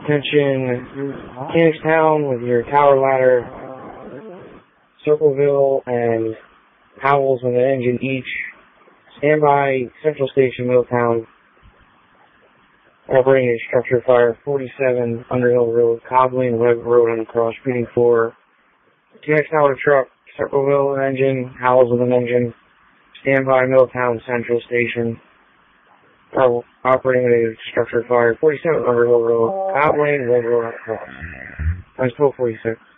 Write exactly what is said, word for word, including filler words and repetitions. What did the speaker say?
Attention, Kingstown with your tower ladder, Circleville and Howells with an engine each. Stand by, Central Station, Middletown. Operating a structure fire, forty-seven Underhill Road, Cobley and Webb Road on the cross, speeding for T X Tower truck, Circleville with an engine, Howells with an engine. Stand by, Middletown Central Station. Oh, operating a structure fire, forty-seven Underhill Road, Cobley and Webb Road on the cross. Times twelve forty-six.